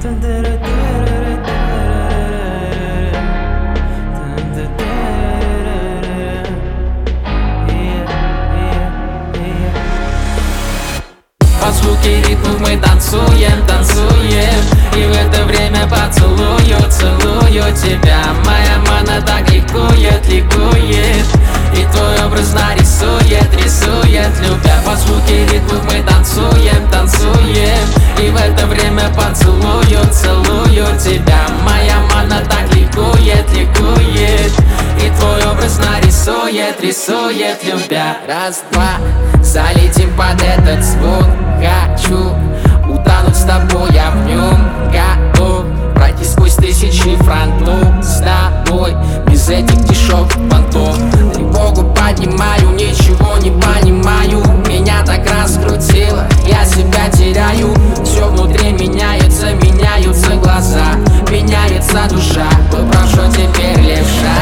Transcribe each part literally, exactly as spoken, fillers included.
Под звуки ритмов мы танцуем, танцуем. И в это время поцелую, целую тебя. Моя мана так ликует, ликует. И твой образ нарисует, рисует, любя. Под звуки ритмов мы танцуем, танцуем. И в это время поцелую, целую тебя. Моя мана так ликует, ликует. И твой образ нарисует, рисует, любя. Раз, два, залетим под этот звук. Хочу утонуть с тобой, я в нем готов пройти сквозь тысячи фронтов с тобой, без этих дешевых понтов. Тревогу поднимаю, ничего не понимаю. Меня так раскрутило, я себя теряю. Все внутри меняется, меняются глаза, меняется душа. Выбрал, что теперь левша.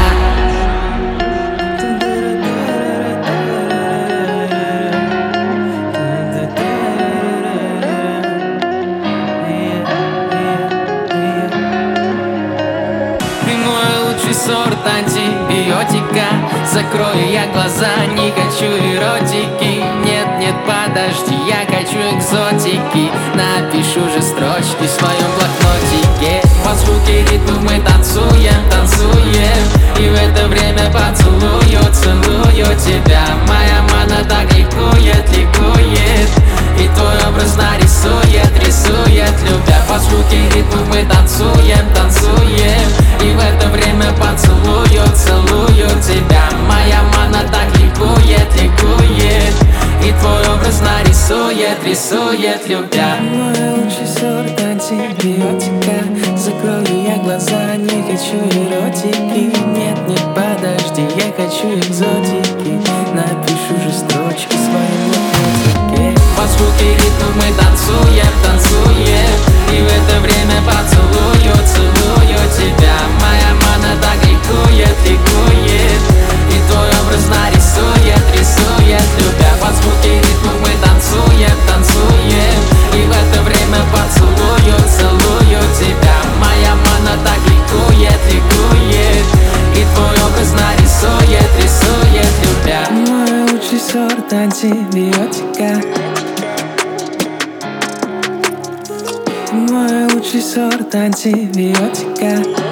Сорт антибиотика. Закрою я глаза, не хочу эротики. Нет, нет, подожди, я хочу экзотики. Напишу же строчки в своем блокнотике. Под звуки ритмов мы танцуем, танцуем. И в это время поцелую, целую тебя. Моя мана так ликует, ликует. И твой образ нарисует, рисует, любя. Под звуки ритмов мы танцуем, танцуем. И в это время поцелую, целую тебя. Моя мана так ликует, ликует. И твой образ нарисует, рисует, любя. Мой лучший сорт антибиотика. Закрою я глаза, не хочу эротики. Нет, нет, подожди, я хочу экзотики. Напишу же строчки в своем блокнотике. Под звуки ритмов мы танцуем, танцуем. И в это время поцелую, целую тебя. Моя мана так ликует, ликует. И твой образ нарисует, рисует, любя. Под звуки ритмов мы танцуем, танцуем. И в это время поцелую, целую тебя. Моя мана так ликует, ликует. И твой образ нарисует, рисует, любя. Мой лучший сорт антибиотика. Мой лучший сорт антибиотика.